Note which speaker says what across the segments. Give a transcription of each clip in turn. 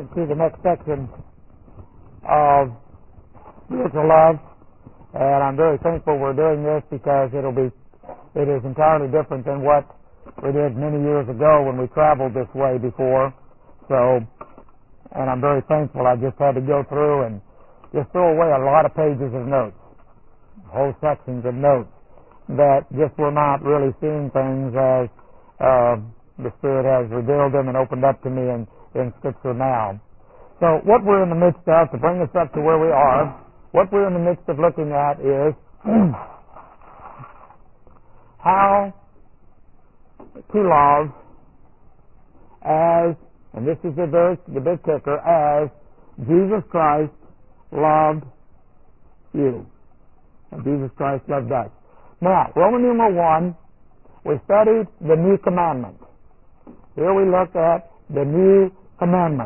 Speaker 1: into the next section of spiritual love, and I'm very thankful we're doing this because it is entirely different than what we did many years ago when we traveled this way before. So, and I'm very thankful. I just had to go through and just throw away a lot of pages of notes, whole sections of notes that just were not really seeing things as the Spirit has revealed them and opened up to me in Scripture now. So what we're in the midst of, to bring us up to where we are, what we're in the midst of looking at is how to love as, and this is the big kicker, as Jesus Christ loved you. And Jesus Christ loved us. Now, Roman numeral 1, we studied the new commandment. Here we look at the new commandment.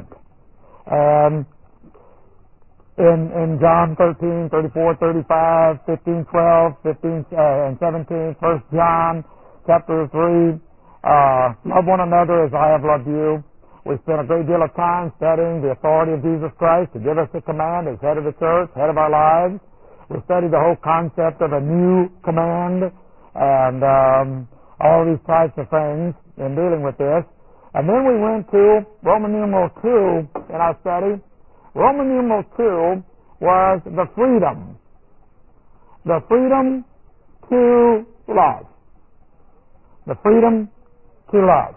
Speaker 1: In John 13, 34, 35, 15, 12, 15, and 17, 1 John chapter 3, love one another as I have loved you. We spent a great deal of time studying the authority of Jesus Christ to give us the command as head of the church, head of our lives. We studied the whole concept of a new command and all these types of things in dealing with this. And then we went to Roman numeral 2 in our study. Roman numeral 2 was the freedom. The freedom to love. The freedom to love.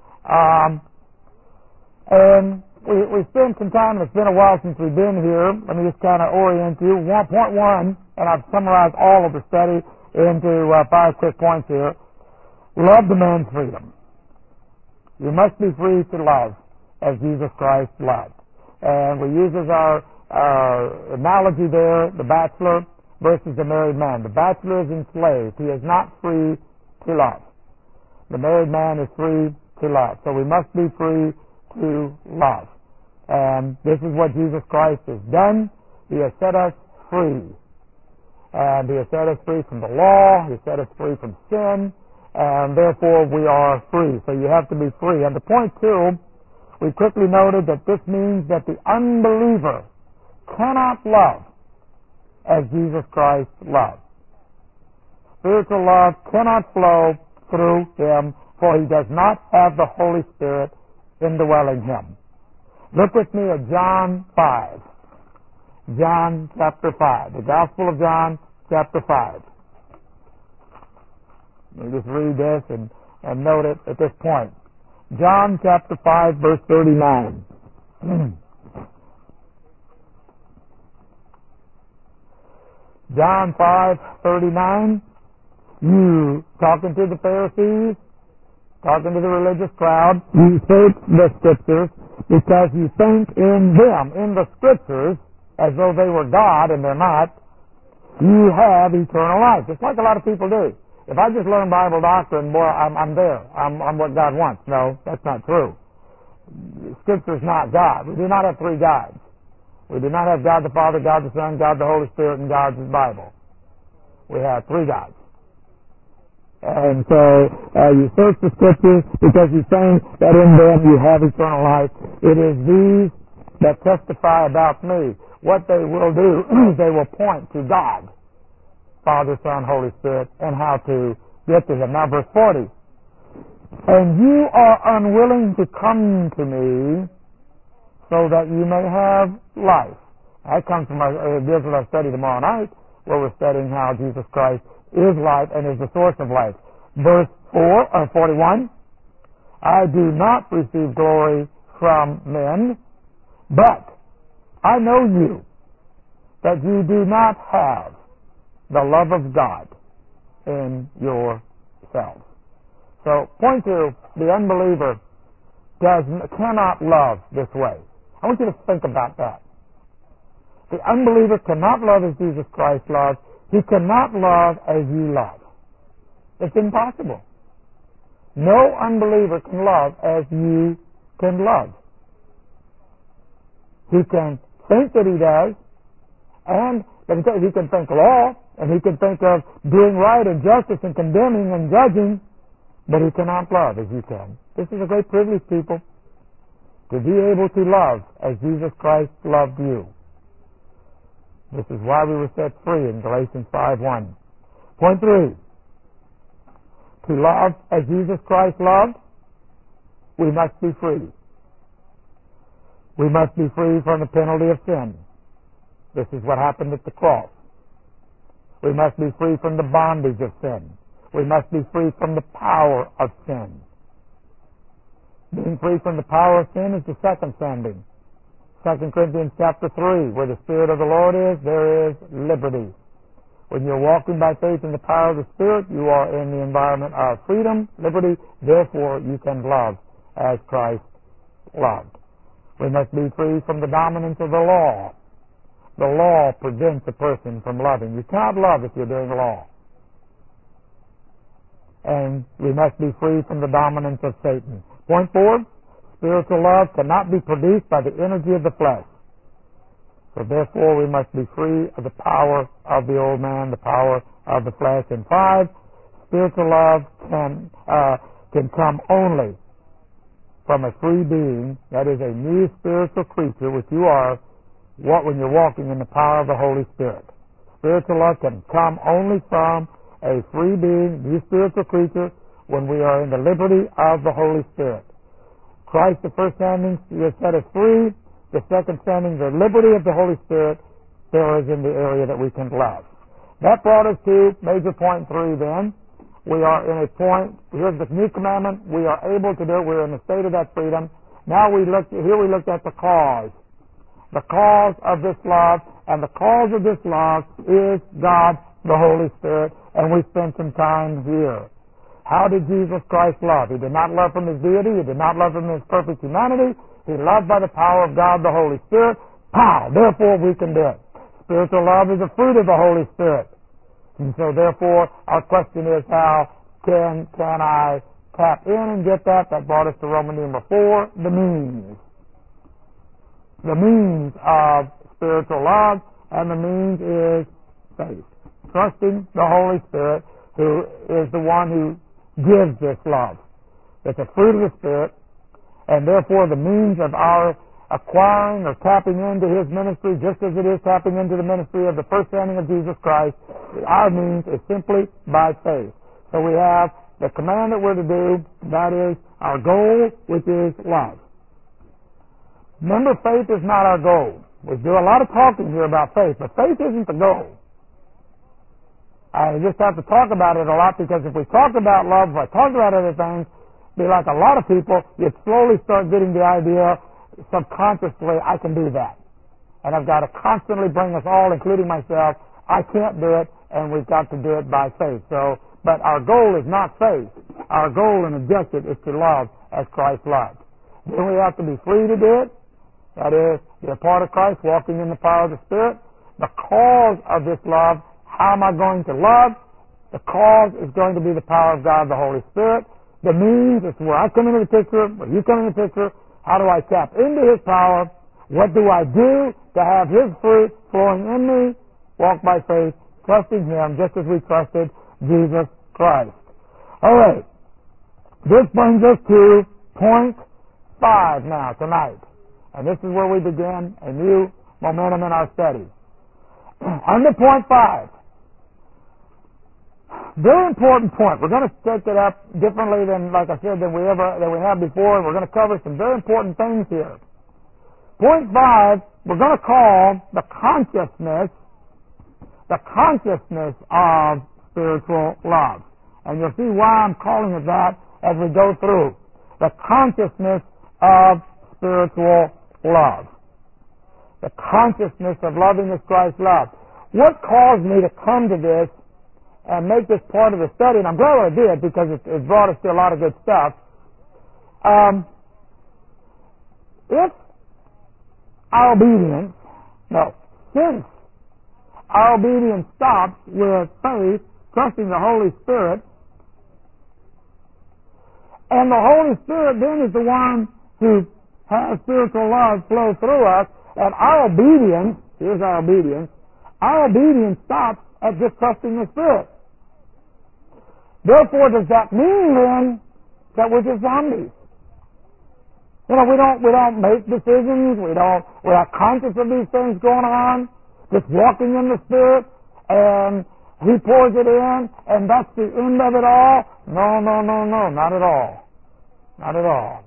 Speaker 1: And we spent some time, it's been a while since we've been here. Let me just kind of orient you. 1.1, and I've summarized all of the study into 5 quick points here. Love demands freedom. You must be free to love as Jesus Christ loved. And we use as our analogy there the bachelor versus the married man. The bachelor is enslaved. He is not free to love. The married man is free to love. So we must be free to love. And this is what Jesus Christ has done. He has set us free. And He has set us free from the law. He has set us free from sin. And therefore we are free. So you have to be free. And to point 2, we quickly noted that this means that the unbeliever cannot love as Jesus Christ loved. Spiritual love cannot flow through him, for he does not have the Holy Spirit indwelling him. Look with me at John 5. John chapter 5. The Gospel of John chapter 5. Let me just read this and note it at this point. John chapter 5, verse 39. John 5:39. You, talking to the Pharisees, talking to the religious crowd, you search the Scriptures because you think in them, in the Scriptures, as though they were God, and they're not, you have eternal life. Just like a lot of people do. If I just learn Bible doctrine, boy, I'm there. I'm what God wants. No, that's not true. Scripture is not God. We do not have 3 gods. We do not have God the Father, God the Son, God the Holy Spirit, and God's Bible. We have 3 gods. And so you search the Scriptures because He's saying that in them you have eternal life. It is these that testify about me. What they will do is they will point to God, Father, Son, Holy Spirit, and how to get to Him. Now, verse 40. And you are unwilling to come to me so that you may have life. That comes from our Israel study tomorrow night, where we're studying how Jesus Christ is life and is the source of life. Verse 41. I do not receive glory from men, but I know you, that you do not have the love of God in yourselves. So, point 2, the unbeliever cannot love this way. I want you to think about that. The unbeliever cannot love as Jesus Christ loved. He cannot love as you love. It's impossible. No unbeliever can love as you can love. He can think that he does, and let me tell you, he can think law, and he can think of doing right and justice and condemning and judging, but he cannot love as you can. This is a great privilege, people. to be able to love as Jesus Christ loved you. This is why we were set free in Galatians 5:1. Point 3. To love as Jesus Christ loved, we must be free. We must be free from the penalty of sin. This is what happened at the cross. We must be free from the bondage of sin. We must be free from the power of sin. Being free from the power of sin is the second standing. 2 Corinthians chapter 3, where the Spirit of the Lord is, there is liberty. When you're walking by faith in the power of the Spirit, you are in the environment of freedom, liberty, therefore you can love as Christ loved. We must be free from the dominance of the law. The law prevents a person from loving. You cannot love if you're doing the law. And we must be free from the dominance of Satan. Point 4, spiritual love cannot be produced by the energy of the flesh. So therefore we must be free of the power of the old man, the power of the flesh. And 5, spiritual love can come only from a free being, that is a new spiritual creature, which you are when you're walking in the power of the Holy Spirit. Spiritual love can come only from a free being, new spiritual creature, when we are in the liberty of the Holy Spirit. Christ, the first standing, has set us free. The second standing, the liberty of the Holy Spirit, there is in the area that we can love. That brought us to major point 3 then. We are in a point, here's the new commandment, we are able to do it, we're in the state of that freedom. Now we looked at the cause. The cause of this love, and the cause of this love is God, the Holy Spirit, and we spent some time here. How did Jesus Christ love? He did not love from his deity, he did not love from his perfect humanity, he loved by the power of God, the Holy Spirit. Pow! Therefore we can do it. Spiritual love is a fruit of the Holy Spirit. And so therefore, our question is, how can I tap in and get that? That brought us to Roman number 4, the means. The means of spiritual love, and the means is faith. Trusting the Holy Spirit, who is the one who gives this love. It's a fruit of the Spirit, and therefore the means of our acquiring or tapping into his ministry, just as it is tapping into the ministry of the first standing of Jesus Christ, our means is simply by faith. So we have the command that we're to do, that is our goal, which is love. Remember, faith is not our goal. We do a lot of talking here about faith, but faith isn't the goal. I just have to talk about it a lot, because if we talk about love, if I talk about other things, be like a lot of people, you slowly start getting the idea subconsciously, I can do that. And I've got to constantly bring us all, including myself, I can't do it, and we've got to do it by faith. But our goal is not faith. Our goal and objective is to love as Christ loved. Then we have to be free to do it. That is, be a part of Christ, walking in the power of the Spirit. The cause of this love, how am I going to love? The cause is going to be the power of God, the Holy Spirit. The means is where I come into the picture, where you come into the picture. How do I tap into his power? What do I do to have his fruit flowing in me? Walk by faith, trusting him just as we trusted Jesus Christ. All right. This brings us to point 5 now, tonight. And this is where we begin a new momentum in our study. Under point 5, very important point. We're going to take it up differently than, like I said, than we have before. We're going to cover some very important things here. Point 5, we're going to call the consciousness of spiritual love. And you'll see why I'm calling it that as we go through. The consciousness of spiritual love. The consciousness of loving as Christ loved. What caused me to come to this and make this part of the study, and I'm glad I did, because it brought us to a lot of good stuff. Since our obedience stops with faith, trusting the Holy Spirit, and the Holy Spirit then is the one who has spiritual love flow through us, and our obedience stops at just trusting the Spirit. Therefore, does that mean then that we're just zombies? We don't make decisions. We're not conscious of these things going on. Just walking in the Spirit, and He pours it in, and that's the end of it all. No, not at all. Not at all.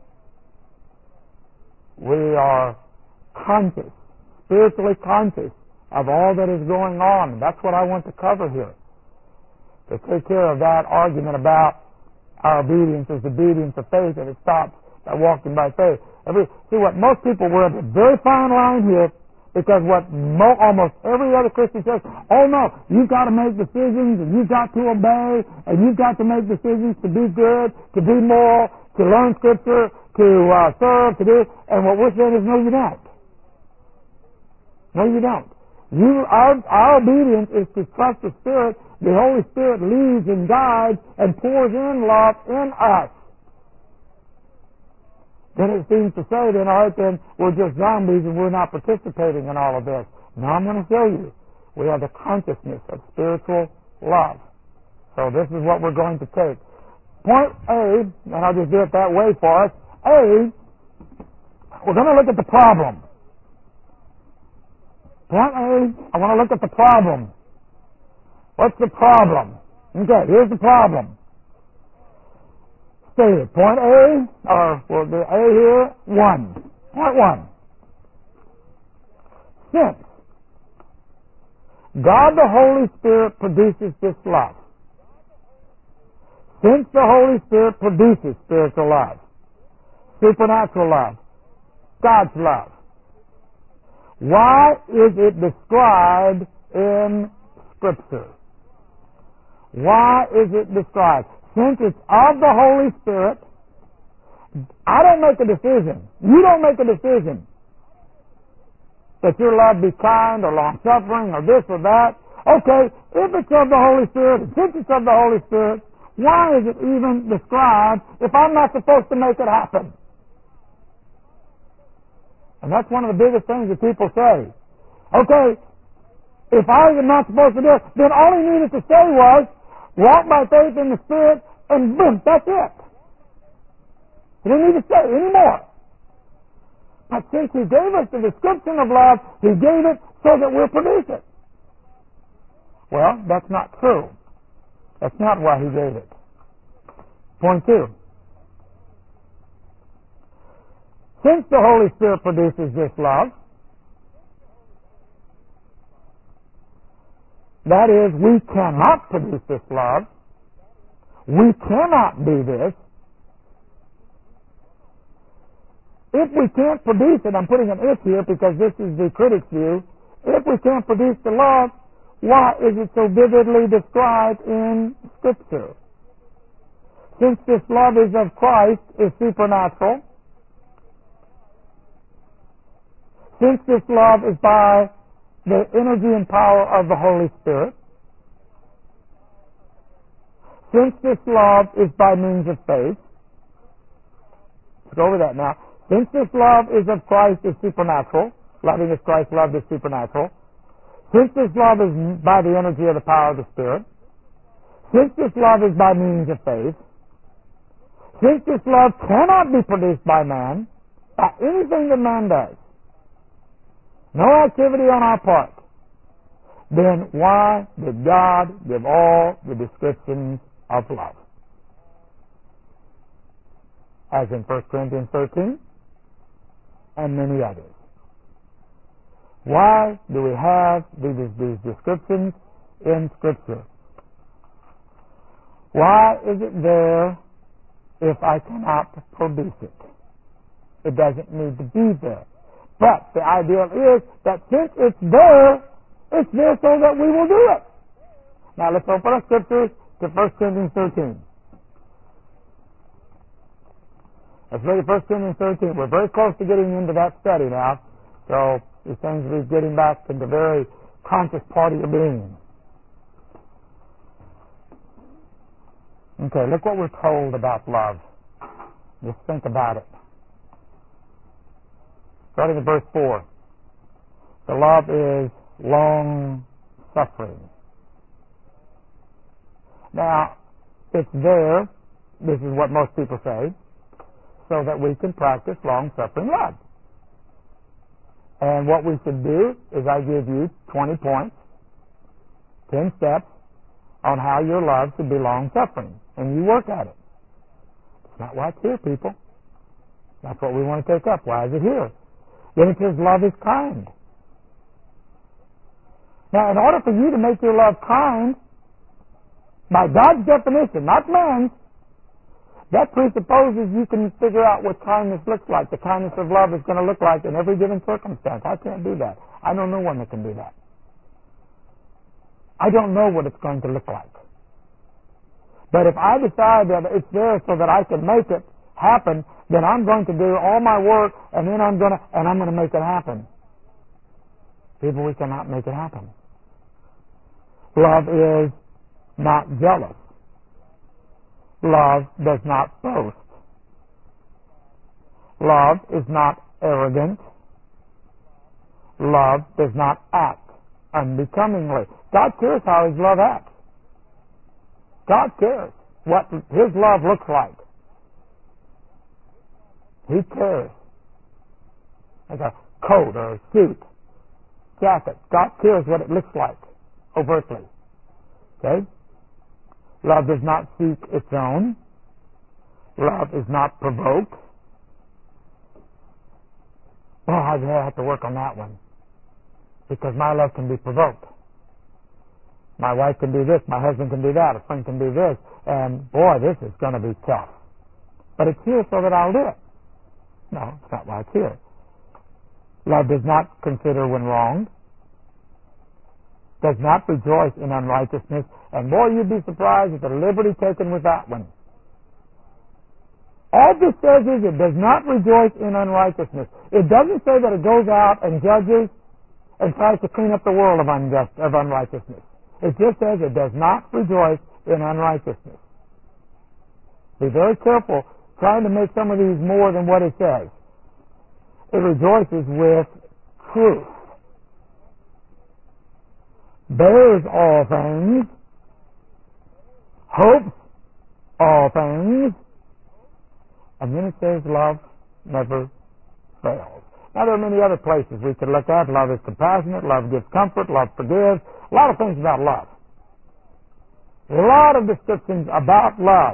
Speaker 1: We are conscious, spiritually conscious of all that is going on. That's what I want to cover here. To take care of that argument about our obedience is obedience of faith, and it stops by walking by faith. See what most people, we're at a very fine line here, because what almost every other Christian says, oh no, you've got to make decisions, and you've got to obey, and you've got to make decisions to be good, to be moral, to learn Scripture, to serve, to do, and what we're saying is, no, you don't. No, you don't. Our obedience is to trust the Spirit. The Holy Spirit leads and guides and pours in love in us. Then it seems to say, then, all right, then, we're just zombies and we're not participating in all of this. Now I'm going to show you. We have the consciousness of spiritual love. So this is what we're going to take. Point A, and I'll just do it that way for us. A, we're going to look at the problem. Point A, I want to look at the problem. What's the problem? Okay, here's the problem. Say it. Point A, or we'll do A here, 1. Point 1. Since God the Holy Spirit produces this love, since the Holy Spirit produces spiritual love, supernatural love, God's love, why is it described in Scripture? Why is it described? Since it's of the Holy Spirit, I don't make a decision. You don't make a decision that your love be kind or long-suffering or this or that. Okay, if it's of the Holy Spirit, and since it's of the Holy Spirit, why is it even described if I'm not supposed to make it happen? And that's one of the biggest things that people say. Okay, if I am not supposed to do it, then all he needed to say was, walk by faith in the Spirit, and boom, that's it. He didn't need to say any more. But since He gave us the description of love, He gave it so that we'll produce it. Well, that's not true. That's not why He gave it. Point 2. Since the Holy Spirit produces this love, that is, we cannot produce this love. We cannot do this. If we can't produce it, I'm putting an if here because this is the critic's view. If we can't produce the love, why is it so vividly described in Scripture? Since this love is of Christ, is supernatural. Since this love is by the energy and power of the Holy Spirit, since this love is by means of faith, let's go over that now. Since this love is of Christ, is supernatural, loving as Christ loved is supernatural. Since this love is by the energy of the power of the Spirit, since this love is by means of faith, since this love cannot be produced by man, by anything that man does, no activity on our part, then why did God give all the descriptions of love? As in 1 Corinthians 13 and many others. Why do we have these descriptions in Scripture? Why is it there if I cannot produce it? It doesn't need to be there. But the ideal is that since it's there so that we will do it. Now let's open our Scriptures to 1 Corinthians 13. Let's read 1 Corinthians 13. We're very close to getting into that study now. So these things will be getting back to the very conscious part of your being. Okay, look what we're told about love. Just think about it. Starting at verse 4. The love is long-suffering. Now, it's there. This is what most people say. so that we can practice long-suffering love. And what we should do is I give you 20 points, 10 steps on how your love should be long-suffering, and you work at it. It's not why it's here, people. That's what we want to take up. Why is it here? Then it says love is kind. Now, in order for you to make your love kind, by God's definition, not man's, that presupposes you can figure out what kindness looks like. The kindness of love is going to look like in every given circumstance. I can't do that. I know no one that can do that. I don't know what it's going to look like. But if I decide that it's there so that I can make it happen, then I'm going to do all my work, and then I'm going to make it happen. People, we cannot make it happen. Love is not jealous. Love does not boast. Love is not arrogant. Love does not act unbecomingly. God cares how His love acts. God cares what His love looks like. He cares. Like a coat or a suit, jacket. God cares what it looks like overtly. Okay? Love does not seek its own. Love is not provoked. Oh, I have to work on that one. Because my love can be provoked. My wife can do this, my husband can do that, a friend can do this, and boy, this is going to be tough. But it's here so that I'll do it. No, it's not why it's here. Love does not consider when wronged. Does not rejoice in unrighteousness. And boy, you'd be surprised at the liberty taken with that one. All this says is it does not rejoice in unrighteousness. It doesn't say that it goes out and judges and tries to clean up the world of unrighteousness. It just says it does not rejoice in unrighteousness. Be very careful trying to make some of these more than what it says. It rejoices with truth. Bears all things, hopes all things, and then it says love never fails. Now there are many other places we could look at. Love is compassionate, love gives comfort, love forgives. A lot of things about love. A lot of descriptions about love.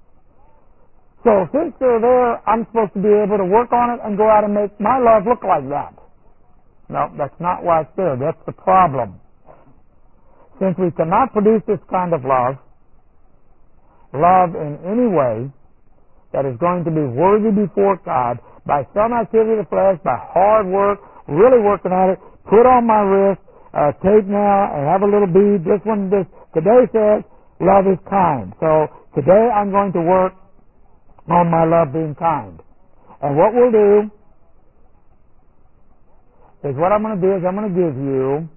Speaker 1: So since they're there, I'm supposed to be able to work on it and go out and make my love look like that. No, that's not why it's there. That's the problem. Since we cannot produce this kind of love in any way that is going to be worthy before God by some activity of the flesh, by hard work, really working at it, put on my wrist, tape now, and have a little bead. Today says love is kind. So today I'm going to work on my love being kind. And what we'll do is I'm going to give you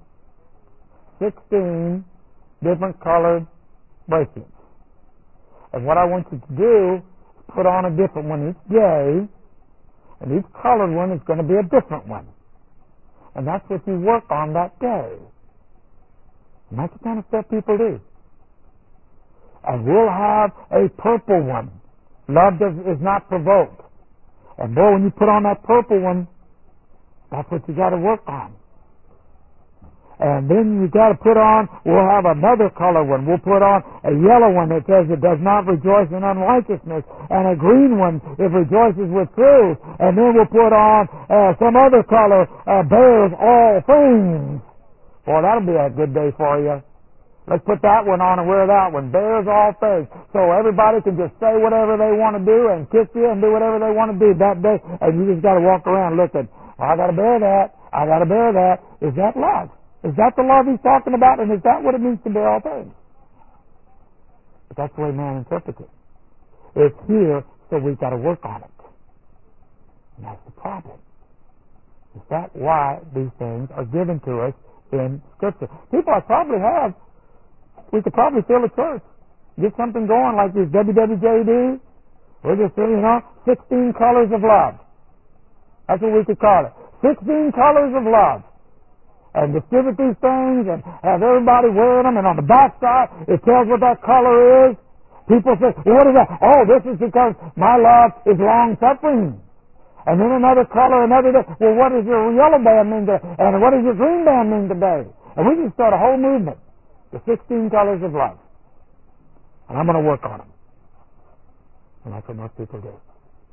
Speaker 1: 16 different colored bracelets. And what I want you to do is put on a different one each day, and each colored one is going to be a different one. And that's what you work on that day. And that's the kind of stuff people do. And we'll have a purple one. Love is not provoked. And boy, when you put on that purple one, that's what you got to work on. And then you got to we'll have another color one. We'll put on a yellow one that says it does not rejoice in unrighteousness, and a green one it rejoices with truth. And then we'll put on some other color, bears all things. Boy, that'll be a good day for you. Let's put that one on and wear that one. Bears all things. So everybody can just say whatever they want to do and kiss you and do whatever they want to do that day. And you just got to walk around looking, I got to bear that. I got to bear that. Is that love? Is that the love he's talking about? And is that what it means to bear all things? But that's the way man interprets it. It's here, so we've got to work on it. And that's the problem. Is that why these things are given to us in Scripture? People we could probably fill a church. Get something going like this WWJD. We're just, 16 colors of love. That's what we could call it. 16 colors of love. And distribute these things and have everybody wearing them, and on the back side it tells what that color is. People say, well, what is that? Oh, this is because my love is long-suffering. And then another color, another day. Well, what does your yellow band mean today? And what does your green band mean today? And we can start a whole movement. The 16 colors of love. And I'm going to work on them. And that's what most people do.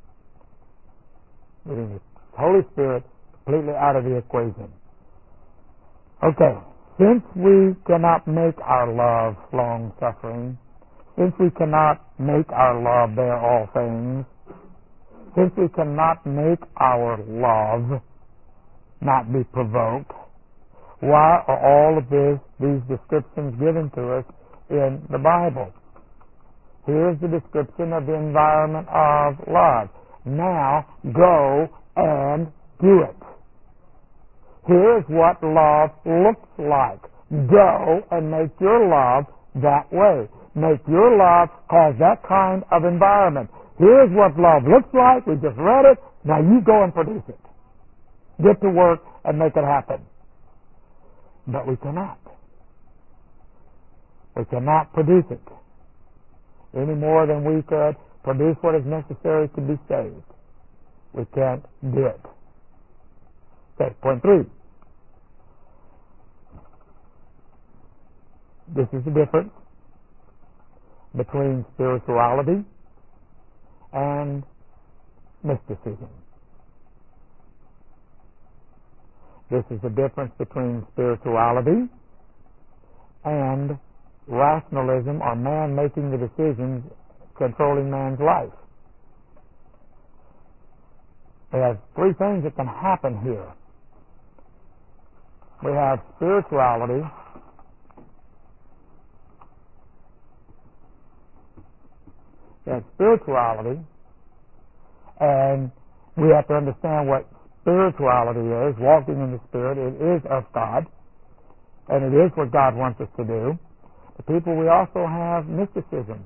Speaker 1: Leaving the Holy Spirit completely out of the equation. Okay. Since we cannot make our love long-suffering, since we cannot make our love bear all things, since we cannot make our love not be provoked, why are all of these descriptions given to us in the Bible? Here's the description of the environment of love. Now, go and do it. Here's what love looks like. Go and make your love that way. Make your love have that kind of environment. Here's what love looks like. We just read it. Now you go and produce it. Get to work and make it happen. But we cannot. We cannot produce it any more than we could produce what is necessary to be saved. We can't do it. Okay, point 3. This is the difference between spirituality and mysticism. This is the difference between spirituality and rationalism, or man making the decisions controlling man's life. We have 3 things that can happen here. We have spirituality, and we have to understand what spirituality is. Walking in the Spirit, it is of God, and it is what God wants us to do. The people, we also have mysticism.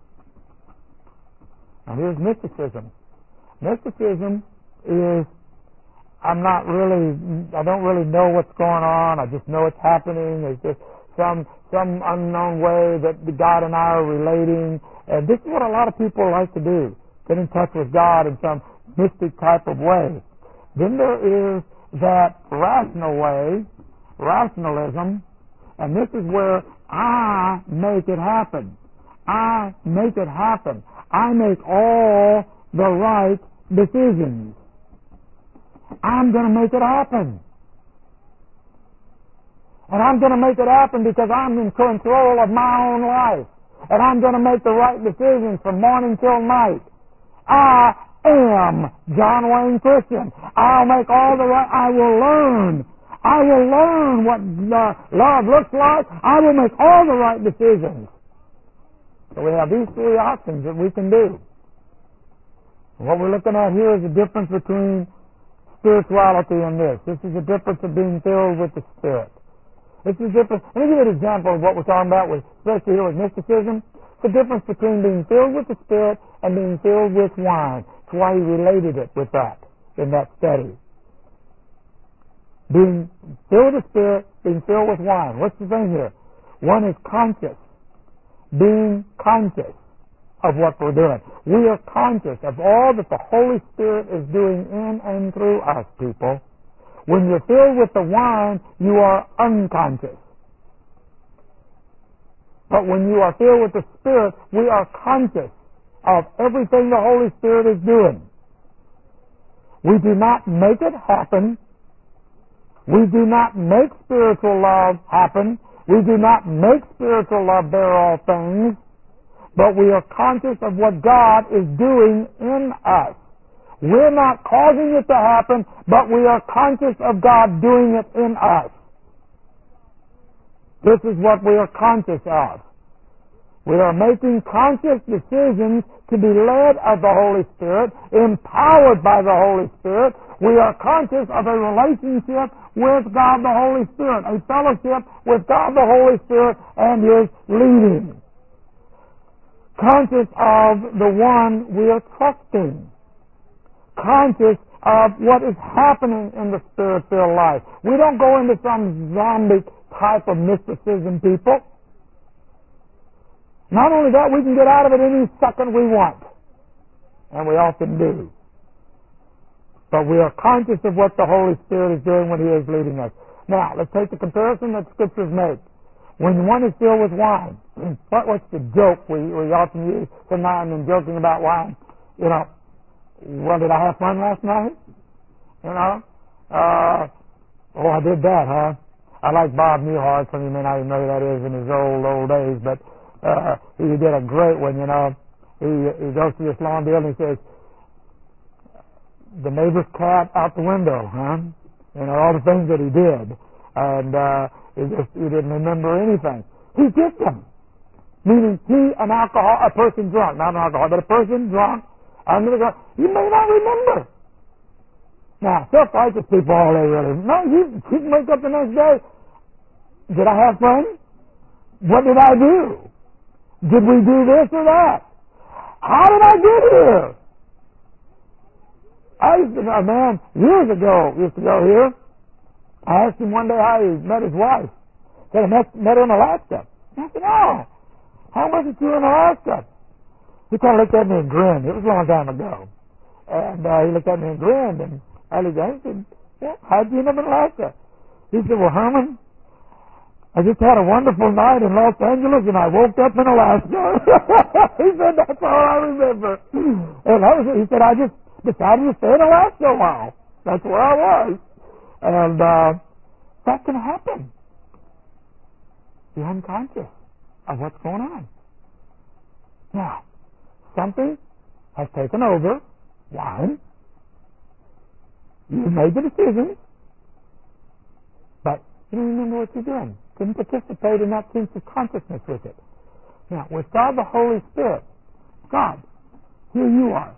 Speaker 1: Now here's mysticism. Mysticism is, I don't really know what's going on. I just know it's happening. It's just some unknown way that God and I are relating. And this is what a lot of people like to do. Get in touch with God in some mystic type of way. Then there is that rational way, rationalism, and this is where I make it happen. I make it happen. I make all the right decisions. I'm going to make it happen. And I'm going to make it happen because I'm in control of my own life. And I'm going to make the right decisions from morning till night. I am John Wayne Christian. I'll make all the right, I will learn what love looks like. I will make all the right decisions. So we have these 3 options that we can do. And what we're looking at here is the difference between spirituality and this. This is the difference of being filled with the Spirit. This is different. Let me give you an example of what we're talking about, especially here with mysticism. The difference between being filled with the Spirit and being filled with wine. That's why he related it with that in that study. Being filled with the Spirit, being filled with wine. What's the thing here? One is conscious. Being conscious of what we're doing. We are conscious of all that the Holy Spirit is doing in and through us, people. When you're filled with the wine, you are unconscious. But when you are filled with the Spirit, we are conscious of everything the Holy Spirit is doing. We do not make it happen. We do not make spiritual love happen. We do not make spiritual love bear all things. But we are conscious of what God is doing in us. We're not causing it to happen, but we are conscious of God doing it in us. This is what we are conscious of. We are making conscious decisions to be led of the Holy Spirit, empowered by the Holy Spirit. We are conscious of a relationship with God the Holy Spirit, a fellowship with God the Holy Spirit and His leading. Conscious of the one we are trusting. Conscious of what is happening in the Spirit-filled life. We don't go into some zombie type of mysticism, people. Not only that, we can get out of it any second we want. And we often do. But we are conscious of what the Holy Spirit is doing when He is leading us. Now, let's take the comparison that Scriptures make. When one is filled with wine, what's the joke we often use sometimes in joking about wine? You know, well, did I have fun last night? You know? Oh, I did that, huh? I like Bob Newhart. Some of you may not even know who that is in his old days, but he did a great one, you know. He goes to this long deal and he says, the neighbor's cat out the window, huh? You know, all the things that he did. And he didn't remember anything. He did them. Meaning a person drunk, not an alcoholic, but a person drunk, under the ground, you may not remember. Now, self-righteous people, all they really, no, you can wake up the next day. Did I have fun? What did I do? Did we do this or that? How did I get here? I used to know a man years ago used to go here. I asked him one day how he met his wife. He said, I met her in Alaska. I said, oh, how was it you were in Alaska? He kind of looked at me and grinned. It was a long time ago. And he looked at me and grinned. And I said, well, how'd you end up in Alaska? He said, well, Herman, I just had a wonderful night in Los Angeles and I woke up in Alaska. He said, that's all I remember. And he said, I just decided to stay in Alaska a while. That's where I was. And that can happen. You're unconscious of what's going on. Now, something has taken over. Wine. You made the decision, but you don't remember what you're doing. Didn't participate in that sense of consciousness with it. Now, without the Holy Spirit, God, here you are.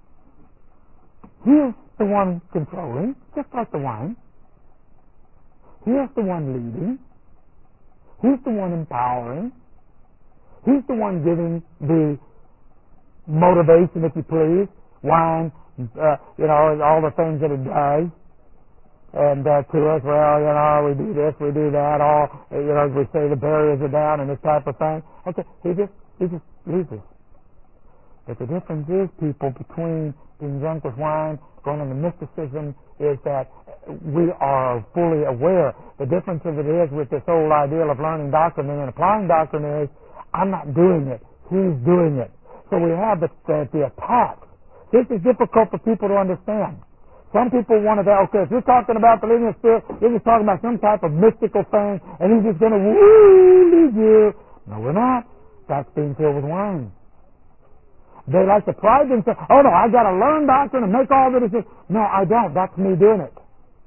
Speaker 1: He is the one controlling, just like the wine. He is the one leading. He's the one empowering. He's the one giving the motivation, if you please. Wine, all the things that it does. And to us, well, we do this, we do that, as we say, the barriers are down and this type of thing. Okay, he just leaves us. But the difference is, people, between being drunk with wine, going into mysticism, is that we are fully aware. The difference of it is with this whole ideal of learning doctrine and applying doctrine is, I'm not doing it, he's doing it. So we have the attack. This is difficult for people to understand. Some people want to say, okay, if you're talking about the living spirit, you're just talking about some type of mystical thing, and he's just going to lead you. No, we're not. That's being filled with wine. They like to pride themselves. Oh, no, I got to learn doctrine and make all the decisions. No, I don't. That's me doing it.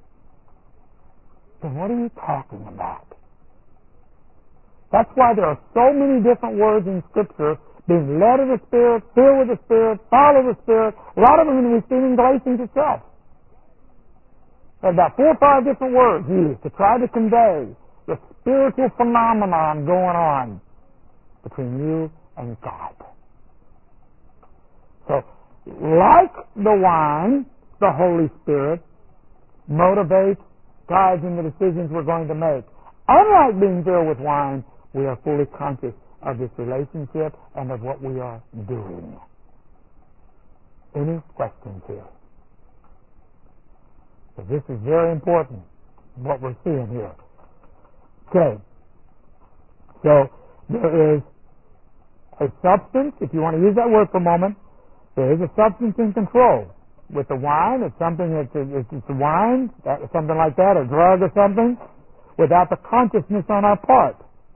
Speaker 1: Then what are you talking about? That's why there are so many different words in Scripture, being led of the Spirit, filled with the Spirit, follow the Spirit. A lot of them we've seen in Galatians itself. There are about 4 or 5 different words used to try to convey the spiritual phenomenon going on between you and God. So, like the wine, the Holy Spirit motivates, guides in the decisions we're going to make. Unlike being filled with wine, we are fully conscious of this relationship and of what we are doing. Any questions here? So this is very important, what we're seeing here. Okay. So there is a substance, if you want to use that word for a moment, there is a substance in control. With the wine, it's something it's wine, something like that, a drug or something, without the consciousness on our part.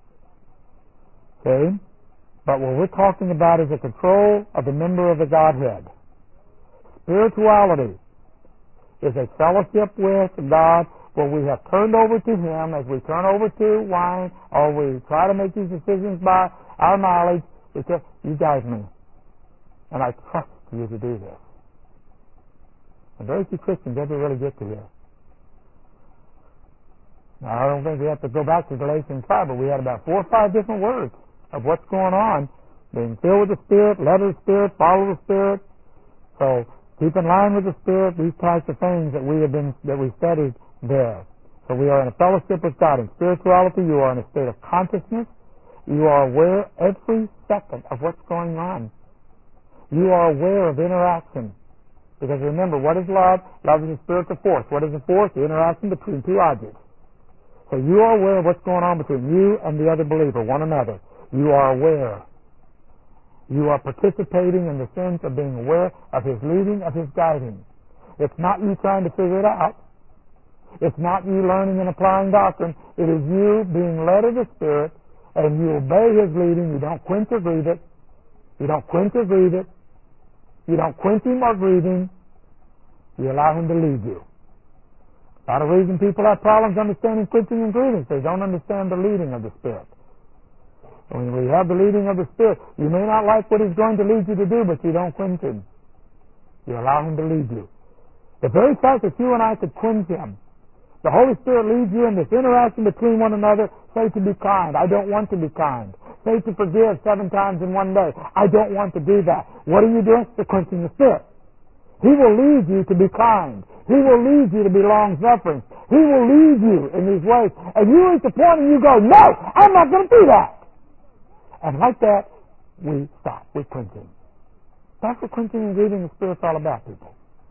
Speaker 1: Okay? But what we're talking about is the control of the member of the Godhead. Spirituality is a fellowship with God where we have turned over to Him as we turn over to wine, or we try to make these decisions by our knowledge. Because you guide me, and I trust you to do this. And very few Christians ever really get to this. Now, I don't think we have to go back to Galatians 5, but we had about 4 or 5 different words of what's going on. Being filled with the Spirit, led of the Spirit, follow the Spirit. So, keep in line with the Spirit, these types of things that we studied there. So we are in a fellowship with God. In spirituality, you are in a state of consciousness, You are aware every second of what's going on. You are aware of interaction. Because remember, what is love? Love is a spiritual force. What is a force? The interaction between two objects. So you are aware of what's going on between you and the other believer, one another. You are aware. You are participating in the sense of being aware of His leading, of His guiding. It's not you trying to figure it out. It's not you learning and applying doctrine. It is you being led of the Spirit, and you obey His leading. You don't quench or grieve it. You don't quench or grieve it. You don't quench Him or grieve Him. You allow Him to lead you. A lot of reason people have problems understanding quenching and grieving. They don't understand the leading of the Spirit. When we have the leading of the Spirit, you may not like what He's going to lead you to do, but you don't quench Him. You allow Him to lead you. The very fact that you and I could quench Him, the Holy Spirit leads you in this interaction between one another. Say to be kind. I don't want to be kind. Say to forgive 7 times in one day. I don't want to do that. What are you doing? You're quenching the Spirit. He will lead you to be kind. He will lead you to be long-suffering. He will lead you in these ways. And you reach the point and you go, no, I'm not going to do that. And like that, we stop. We quench Him. That's what quenching and grieving the Spirit's all about, people.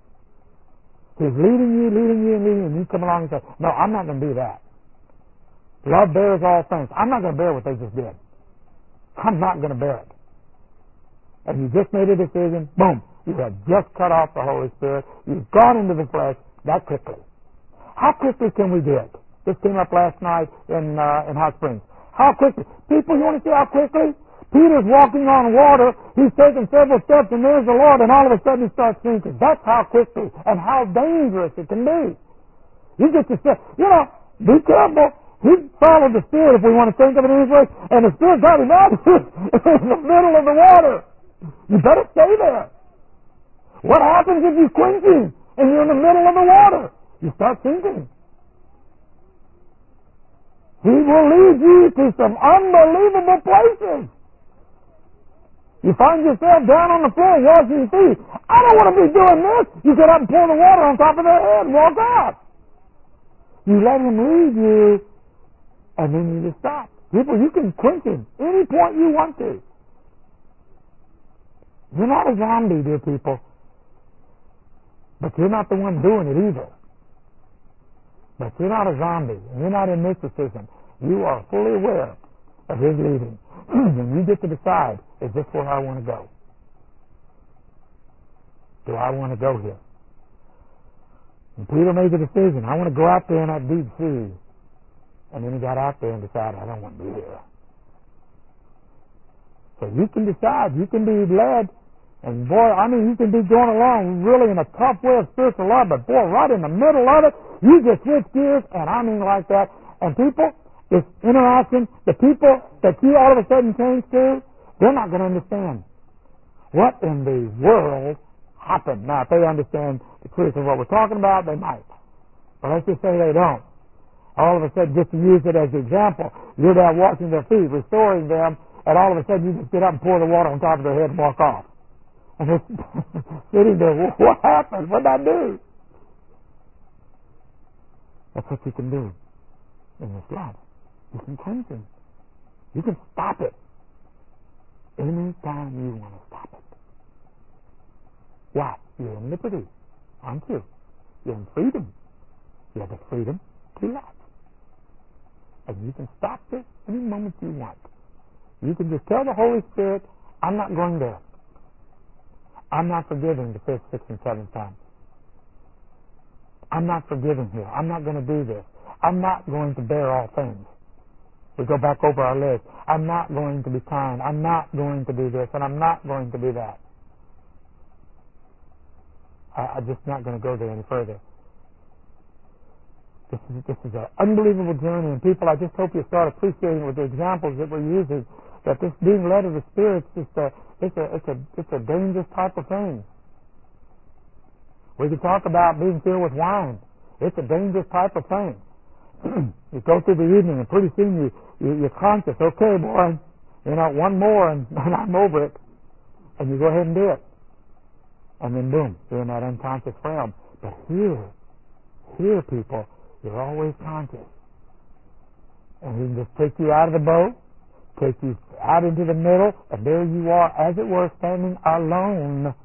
Speaker 1: He's leading you, and you come along and say, no, I'm not going to do that. Love bears all things. I'm not going to bear what they just did. I'm not going to bear it. And you just made a decision, boom, you have just cut off the Holy Spirit. You've gone into the flesh that quickly. How quickly can we do it? This came up last night in Hot Springs. How quickly? People, you want to see how quickly? Peter's walking on water. He's taken several steps, and there's the Lord, and all of a sudden he starts sinking. That's how quickly and how dangerous it can be. You get yourself, be careful. He followed the Spirit, if we want to think of it in this way, and the Spirit got him out in the middle of the water. You better stay there. What happens if you quench Him and you're in the middle of the water? You start sinking. He will lead you to some unbelievable places. You find yourself down on the floor washing your feet. I don't want to be doing this. You get up and pour the water on top of their head and walk out. You let Him lead you, and then you just stop. People, you can quench Him any point you want to. You're not a zombie, dear people. But you're not the one doing it either. But you're not a zombie, and you're not in mysticism. You are fully aware of His leading. And you get to decide, is this where I want to go? Do I want to go here? And Peter made the decision, I want to go out there in that deep sea. And then he got out there and decided, I don't want to be here. So you can decide, you can be led. And boy, you can be going along really in a tough way of spiritual love, but boy, right in the middle of it, you just switch gears, and like that. And people, this interaction, the people that you all of a sudden change to, they're not going to understand what in the world happened. Now, if they understand the truth of what we're talking about, they might. But let's just say they don't. All of a sudden, just to use it as an example, you're there washing their feet, restoring them, and all of a sudden you just get up and pour the water on top of their head and walk off. And they're sitting there, what happened? What did I do? That's what you can do in this life. You can cleanse Him. You can stop it any time you want to stop it. Why? You're in liberty, aren't you? You're in freedom. You have the freedom to love. And you can stop this any moment you want. You can just tell the Holy Spirit, I'm not going there. I'm not forgiving the 5th, 6th, and 7th time. I'm not forgiving here. I'm not going to do this. I'm not going to bear all things. We go back over our list. I'm not going to be kind. I'm not going to do this, and I'm not going to do that. I'm just not going to go there any further. This is an unbelievable journey, and people, I just hope you start appreciating with the examples that we're using, that this being led of the Spirit is it's a dangerous type of thing. We can talk about being filled with wine. It's a dangerous type of thing. You go through the evening, and pretty soon you're conscious. Okay, boy, one more, and I'm over it. And you go ahead and do it. And then boom, you're in that unconscious realm. But here, people, you're always conscious. And He can just take you out of the boat, takes you out into the middle, and there you are, as it were, standing alone.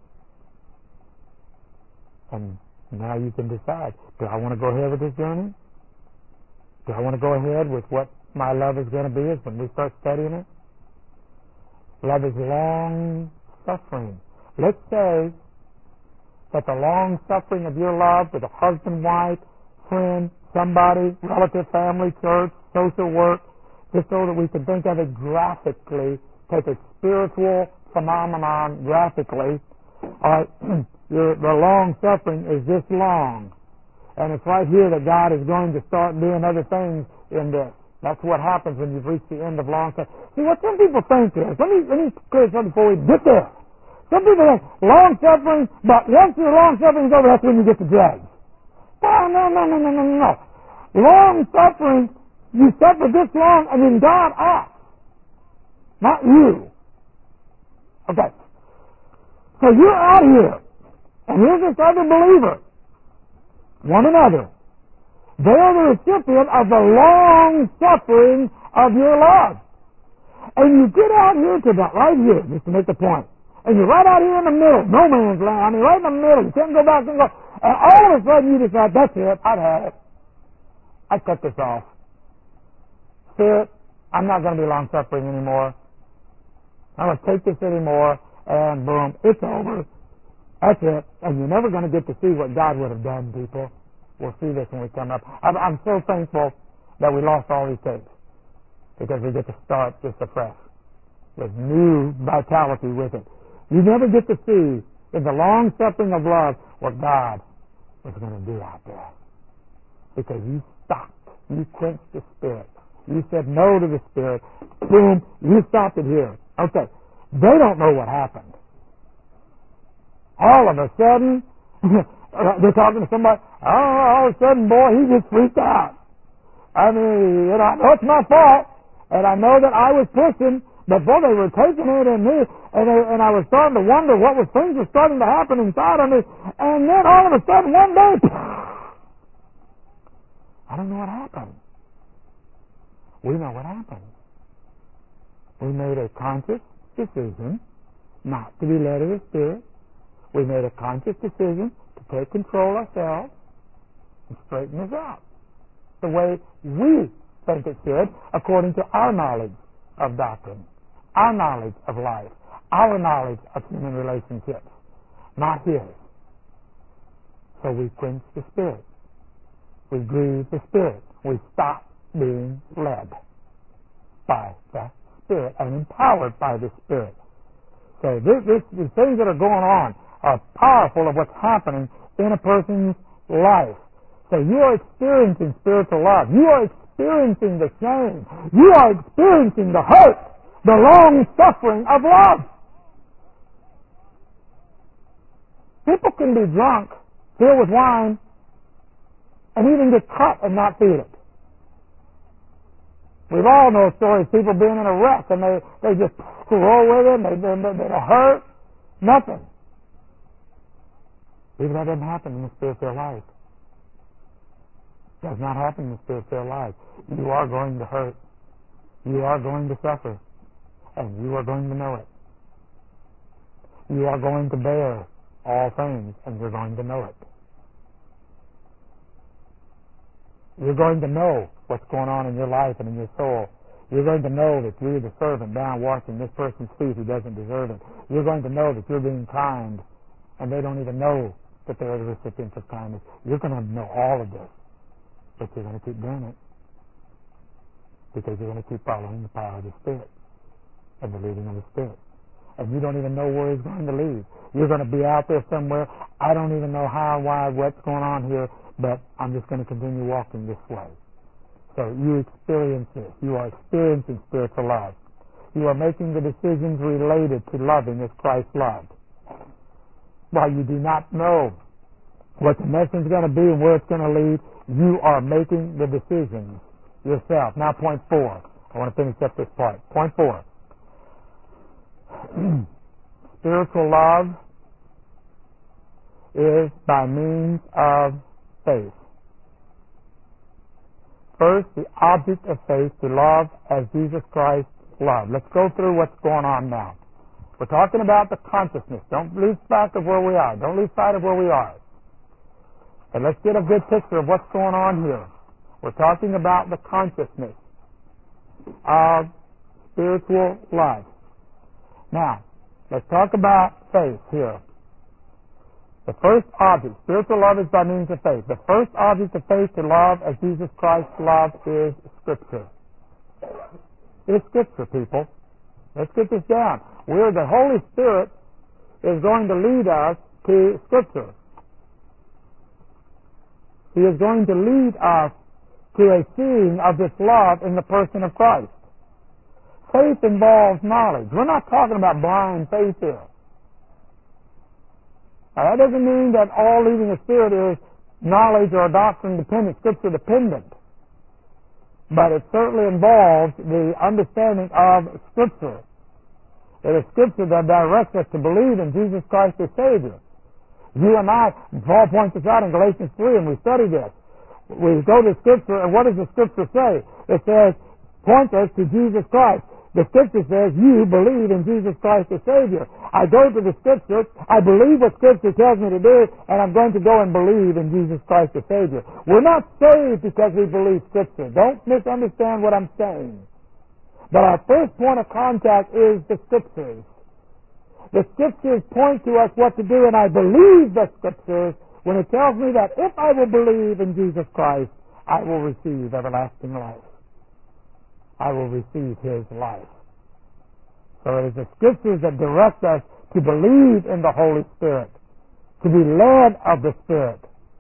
Speaker 1: And now you can decide, do I want to go ahead with this journey? Do I want to go ahead with what my love is going to be when we start studying it? Love is long suffering. Let's say that the long suffering of your love with a husband, wife, friend, somebody, relative, family, church, social work, just so that we can think of it graphically, take a spiritual phenomenon graphically. The long suffering is this long. And it's right here that God is going to start doing other things in this. That's what happens when you've reached the end of long suffering. See, what some people think is, let me clear something before we get there. Some people think long suffering, but once your long suffering is over, that's when you get to judge. No. Long suffering, you suffer this long, and then God acts. Not you. Okay. So you're out here, and here's this other believer, one another. They are the recipient of the long suffering of your love. And you get out here to that, right here, just to make the point. And you're right out here in the middle, no man's land. I mean, right in the middle. You can't go back and go. And all of a sudden you decide, that's it, I've had it. I cut this off. Spirit, I'm not going to be long suffering anymore. I'm going to take this anymore, and boom, it's over. That's it. And you're never going to get to see what God would have done, people. We'll see this when we come up. I'm so thankful that we lost all these tapes, because we get to start this afresh with new vitality with it. You never get to see in the long suffering of love what God was going to do out there, because you stopped. You quenched the Spirit. You said no to the Spirit. Boom, you stopped it here. Okay, they don't know what happened. All of a sudden, they're talking to somebody, all of a sudden, boy, he just freaked out. I mean, I know it's my fault, and I know that I was pushing, but boy, they were taking it in me, and I was starting to wonder what was, things were starting to happen inside of me, and then all of a sudden, one day, I don't know what happened. We know what happened. We made a conscious decision not to be led of the Spirit. We made a conscious decision to take control ourselves and straighten this out the way we think it should, according to our knowledge of doctrine, our knowledge of life, our knowledge of human relationships, not his. So we quench the Spirit. We grieve the Spirit. We stop being led by the Spirit and empowered by the Spirit. So the things that are going on are powerful of what's happening in a person's life. So you are experiencing spiritual love. You are experiencing the shame. You are experiencing the hurt, the long suffering of love. People can be drunk, filled with wine, and even get cut and not feel it. We've all known stories, people being in a wreck, and they just roll with it, they don't hurt, nothing. Even that doesn't happen in the spiritual life. It does not happen in the spiritual life. You are going to hurt. You are going to suffer. And you are going to know it. You are going to bear all things, and you're going to know it. You're going to know what's going on in your life and in your soul. You're going to know that you're the servant down washing this person's feet who doesn't deserve it. You're going to know that you're being kind, and they don't even know that they're the recipients of kindness. You're going to know all of this, but you're going to keep doing it because you're going to keep following the power of the Spirit and the leading of the Spirit. And you don't even know where He's going to lead. You're going to be out there somewhere. I don't even know how, why, what's going on here, but I'm just going to continue walking this way. So you experience this. You are experiencing spiritual love. You are making the decisions related to loving as Christ loved. While you do not know what the message is going to be and where it's going to lead, you are making the decisions yourself. Now, point 4. I want to finish up this part. Point 4. Spiritual love is by means of faith. First, the object of faith, to love as Jesus Christ love. Let's go through what's going on now. We're talking about the consciousness. Don't lose sight of where we are. Don't lose sight of where we are. And let's get a good picture of what's going on here. We're talking about the consciousness of spiritual love. Now, let's talk about faith here. The first object, spiritual love is by means of faith. The first object of faith to love as Jesus Christ loved is Scripture. It's Scripture, people. Let's get this down. The Holy Spirit is going to lead us to Scripture. He is going to lead us to a seeing of this love in the person of Christ. Faith involves knowledge. We're not talking about blind faith here. Now, that doesn't mean that all leading the Spirit is knowledge or doctrine dependent, Scripture dependent. But it certainly involves the understanding of Scripture. It is Scripture that directs us to believe in Jesus Christ as Savior. You and I, Paul points this out in Galatians 3, and we study this. We go to Scripture, and what does the Scripture say? It says, point us to Jesus Christ. The Scripture says, you believe in Jesus Christ as Savior. I go to the Scripture, I believe what Scripture tells me to do, and I'm going to go and believe in Jesus Christ as Savior. We're not saved because we believe Scripture. Don't misunderstand what I'm saying. But our first point of contact is the Scriptures. The Scriptures point to us what to do, and I believe the Scriptures when it tells me that if I will believe in Jesus Christ, I will receive everlasting life. I will receive His life. So it is the Scriptures that direct us to believe in the Holy Spirit, to be led of the Spirit.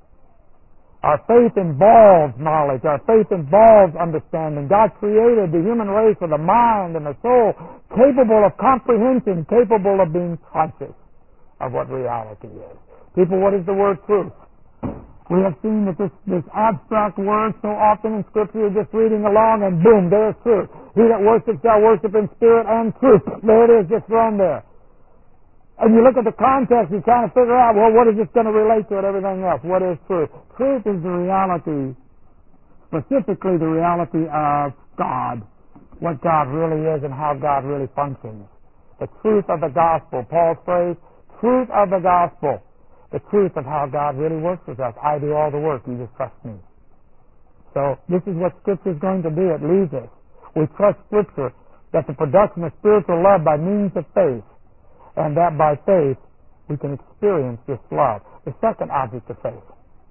Speaker 1: Our faith involves knowledge. Our faith involves understanding. God created the human race with a mind and a soul capable of comprehension, capable of being conscious of what reality is. People, what is the word truth? We have seen that this abstract word so often in Scripture, you're just reading along and boom, there's truth. He that worships shall worship in spirit and truth. There it is, just thrown there. And you look at the context, you kind of figure out, well, what is this going to relate to and everything else? What is truth? Truth is the reality, specifically the reality of God, what God really is and how God really functions. The truth of the gospel, Paul's phrase, truth of the gospel. The truth of how God really works with us. I do all the work, you just trust me. So this is what Scripture is going to do. It leads us. We trust Scripture that the production of spiritual love by means of faith, and that by faith we can experience this love. The second object of faith.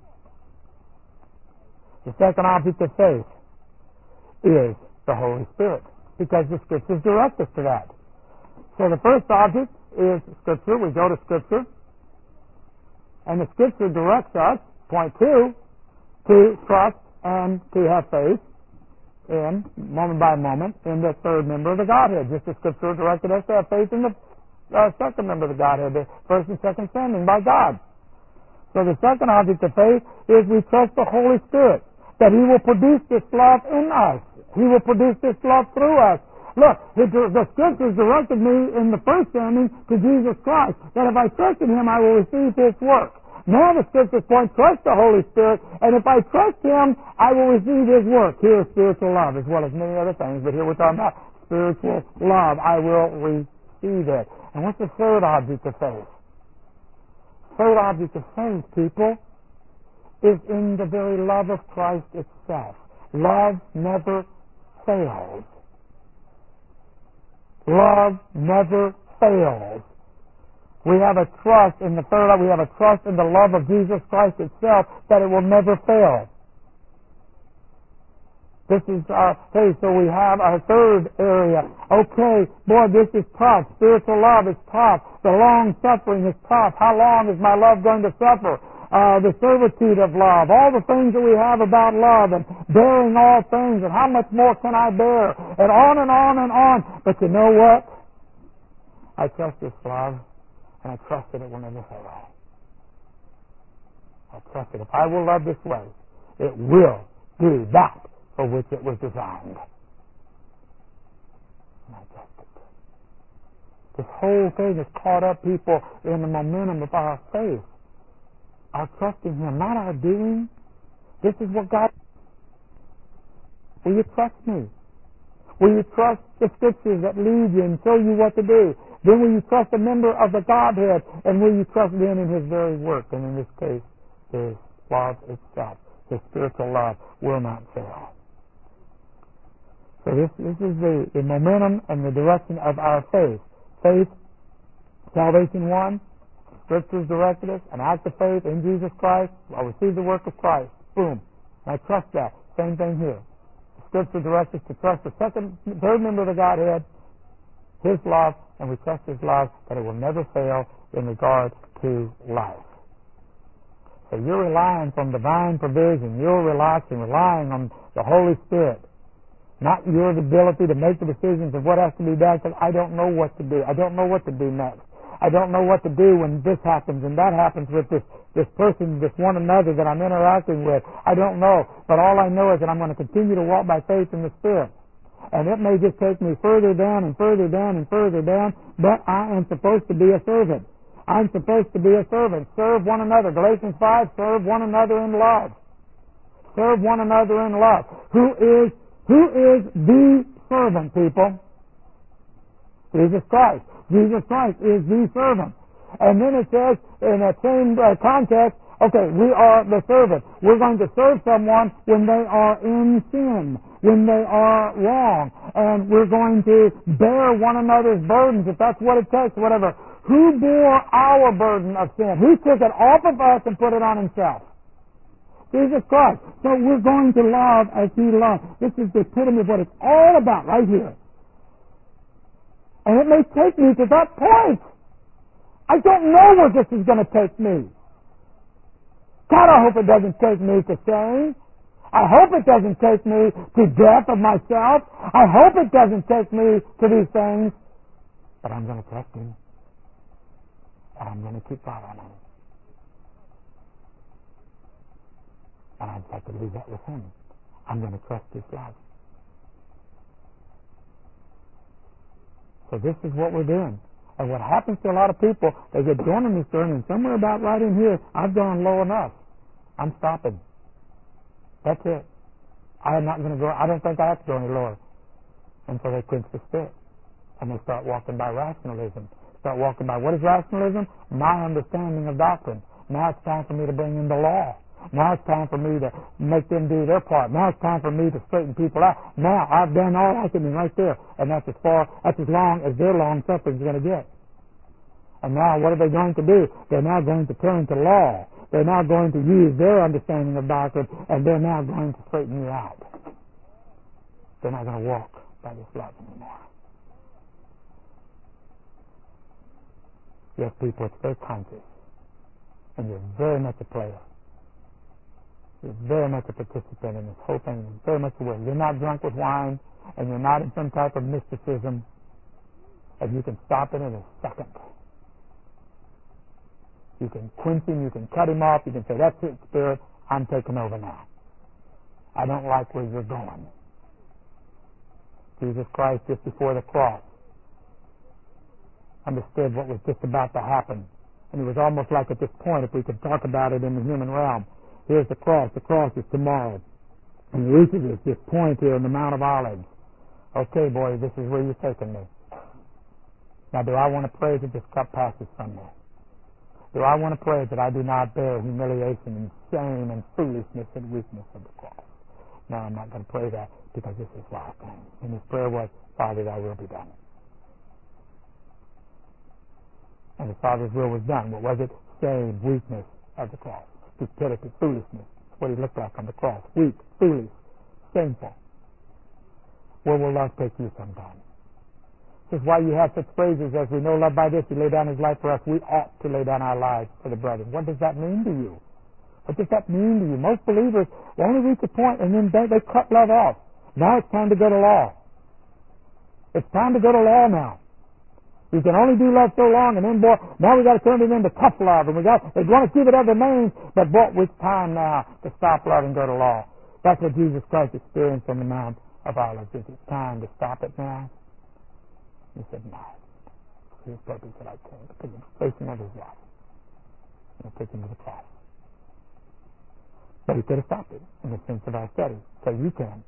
Speaker 1: The second object of faith is the Holy Spirit, because the Scriptures direct us to that. So the first object is Scripture. We go to Scripture. And the Scripture directs us, point two, to trust and to have faith in, moment by moment, in the third member of the Godhead. Just as Scripture directed us to have faith in the second member of the Godhead, the first and second standing by God. So the second object of faith is we trust the Holy Spirit, that He will produce this love in us. He will produce this love through us. Look, the Scriptures directed me in the first standing to Jesus Christ, that if I trust in Him, I will receive His work. Now the Scriptures point, trust the Holy Spirit, and if I trust Him, I will receive His work. Here is spiritual love, as well as many other things, but here we're talking about spiritual love. I will receive it. And what's the third object of faith? Third object of faith, people, is in the very love of Christ itself. Love never fails. Love never fails. We have a trust in the third, we have a trust in the love of Jesus Christ itself that it will never fail. This is our faith. So we have our third area. Okay, boy, this is tough. Spiritual love is tough. The long suffering is tough. How long is my love going to suffer? The servitude of love, all the things that we have about love, and bearing all things, and how much more can I bear, and on and on and on. But you know what? I trust this love, and I trust that it will never fail. I trust that if I will love this way, it will do that for which it was designed. And I trust it. This whole thing has caught up people in the momentum of our faith. Our trust in Him, not our doing. This is what God... Will you trust me? Will you trust the Scriptures that lead you and show you what to do? Then will you trust a member of the Godhead? And will you trust then in His very work? And in this case, His love itself, His spiritual love, will not fail. So this is the momentum and the direction of our faith. Faith, salvation won, Scriptures directed us, an act of faith in Jesus Christ. I'll receive the work of Christ. Boom. I trust that. Same thing here. The Scripture directs us to trust the third member of the Godhead, His love, and we trust His love that it will never fail in regard to life. So you're relying on divine provision. You're relying on the Holy Spirit. Not your ability to make the decisions of what has to be done, because I don't know what to do. I don't know what to do next. I don't know what to do when this happens and that happens with this person, this one another that I'm interacting with. I don't know. But all I know is that I'm going to continue to walk by faith in the Spirit. And it may just take me further down and further down and further down, but I am supposed to be a servant. I'm supposed to be a servant. Serve one another. Galatians 5, serve one another in love. Serve one another in love. Who is the servant, people? Jesus Christ. Jesus Christ is the servant. And then it says, in that same context, okay, we are the servant. We're going to serve someone when they are in sin, when they are wrong, and we're going to bear one another's burdens, if that's what it takes, whatever. Who bore our burden of sin? Who took it off of us and put it on Himself? Jesus Christ. So we're going to love as He loved. This is the epitome of what it's all about right here. And it may take me to that point. I don't know where this is going to take me. God, I hope it doesn't take me to shame. I hope it doesn't take me to death of myself. I hope it doesn't take me to these things. But I'm going to trust Him. And I'm going to keep following Him. And I'd like to leave that with Him. I'm going to trust His love. So this is what we're doing. And what happens to a lot of people, they get going on this journey, and somewhere about right in here, I've gone low enough. I'm stopping. That's it. I'm not going to go, I don't think I have to go any lower. And so they quench the Spirit. And they start walking by rationalism. Start walking by, what is rationalism? My understanding of doctrine. Now it's time for me to bring in the law. Now it's time for me to make them do their part. Now it's time for me to straighten people out. Now I've done all I can do right there. And that's as long as their long suffering is going to get. And now what are they going to do? They're now going to turn to law. They're now going to use their understanding of doctrine, and they're now going to straighten you out. They're not going to walk by this love anymore. Yes, people, it's very conscious. And you're very much a player. You're very much a participant in this whole thing. You're very much aware. You're not drunk with wine, and you're not in some type of mysticism, and you can stop it in a second. You can quench him, you can cut him off, you can say, that's it, Spirit, I'm taking over now. I don't like where you're going. Jesus Christ, just before the cross, understood what was just about to happen. And it was almost like at this point, if we could talk about it in the human realm, here's the cross is tomorrow. And he reaches this point here in the Mount of Olives. Okay, boy, this is where you're taking me. Now, do I want to pray that this cup passes from me? Do I want to pray that I do not bear humiliation and shame and foolishness and weakness of the cross? No, I'm not going to pray that because this is life. And his prayer was, Father, thy will be done. And the Father's will was done. What was it? Shame, weakness of the cross. Stupidity, foolishness. What he looked like on the cross. Weak, foolish, shameful. Where will love take you sometime? This is why you have such phrases as, we know love by this, he laid down his life for us. We ought to lay down our lives for the brethren. What does that mean to you? What does that mean to you? Most believers will only reach a point and then they cut love off. Now it's time to go to law. It's time to go to law now. You can only do love so long, and then, boy, now we got to turn it into tough love, and they want to keep it other names, but boy, it's time now to stop love and go to law. That's what Jesus Christ experienced on the Mount of Olives. Is it time to stop it now? He said, no. His purpose that I came to put him facing of his life. And take him to the cross. But he could have stopped it in the sense of our study. So you can.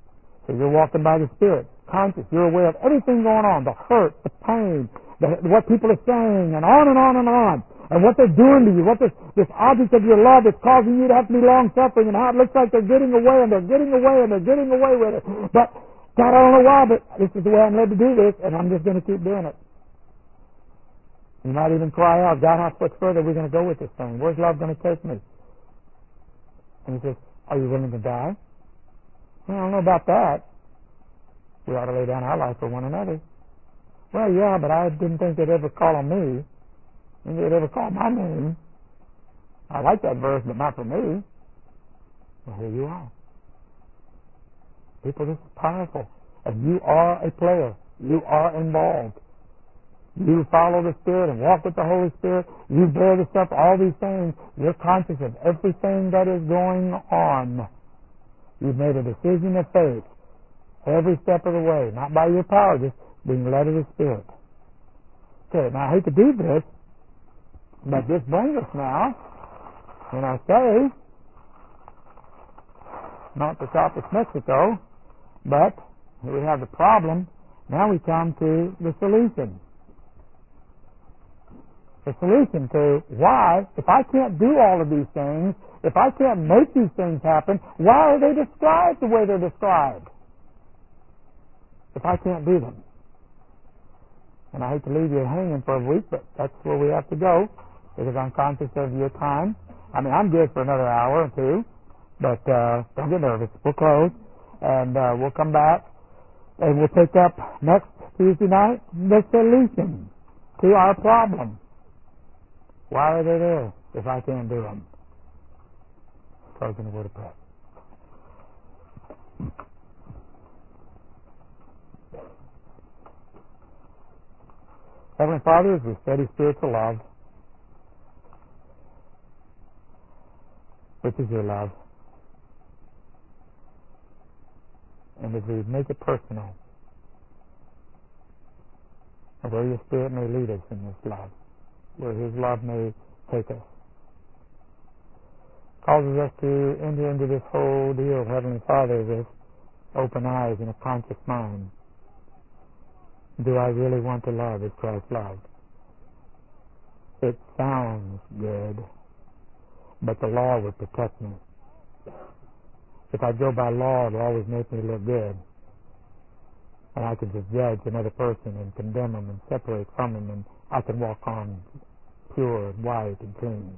Speaker 1: So you're walking by the Spirit, conscious. You're aware of everything going on, the hurt, the pain, what people are saying, and on and on and on. And what they're doing to you, what this object of your love is causing you to have to be long-suffering, and how it looks like they're getting away, and they're getting away, and they're getting away with it. But, God, I don't know why, but this is the way I'm led to do this, and I'm just going to keep doing it. You might even cry out, God, how much further are we going to go with this thing? Where's love going to take me? And he says, are you willing to die? Well, I don't know about that. We ought to lay down our life for one another. Well, yeah, but I didn't think they'd ever call on me. And they'd ever call my name. I like that verse, but not for me. Well, here you are. People, this is powerful. And you are a player. You are involved. You follow the Spirit and walk with the Holy Spirit. You bear the stuff, all these things. You're conscious of everything that is going on. You've made a decision of faith every step of the way, not by your power, just being led of the Spirit. Okay, now I hate to do this, but this brings us now, when I say, not to Southwest Mexico, but we have the problem. Now we come to the solution. The solution to why, if I can't do all of these things, if I can't make these things happen, why are they described the way they're described? If I can't do them. And I hate to leave you hanging for a week, but that's where we have to go, because I'm conscious of your time. I mean, I'm good for another hour or two, but don't get nervous. We'll close, and we'll come back, and we'll pick up next Tuesday night the solution to our problem. Why are they there if I can't do them? Closing the word of prayer. Heavenly Father, as we study spiritual love, which is your love, and as we make it personal, and where your Spirit may lead us in this love, where His love may take us, causes us to enter into this whole deal, Heavenly Father, with open eyes and a conscious mind. Do I really want to love as Christ loved? It sounds good, but the law would protect me. If I go by law, it'll always make me look good. And I can just judge another person and condemn them and separate from them, and I can walk on pure and white and clean.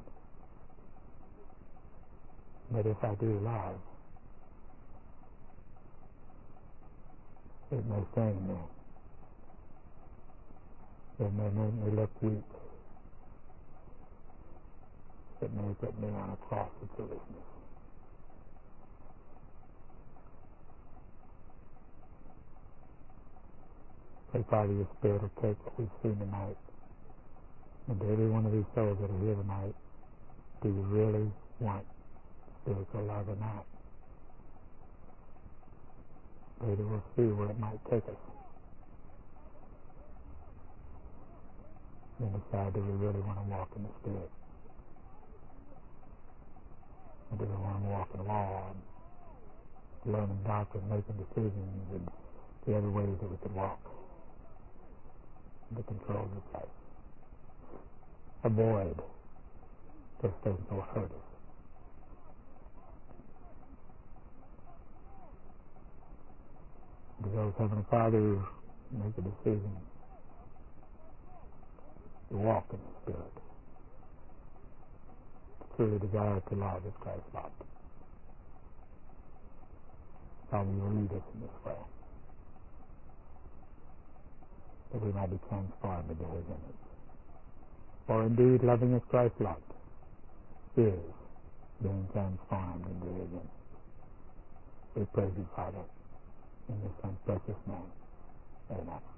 Speaker 1: But if I do love, it may sting me. It may make me look weak. It may put me on a cross of foolishness. Pray, Father, your Spirit will take what we've seen tonight, and to every one of these souls that are here tonight, do you really want spiritual love or not? Later we'll see where it might take us. Then decide, do we really want to walk in the Spirit? Or do we want to walk in law and learning doctrine, making decisions, and the other ways that we could walk? The controls of life. Avoid those things that will hurt us. To those, Heavenly Father, who make a decision to walk in the Spirit, to truly desire to love as Christ loved. Father, you will lead us in this way, that we might be transformed into His image. For indeed, loving as Christ loved is being transformed into His image. We praise you, Father, in your Son's precious name. Amen.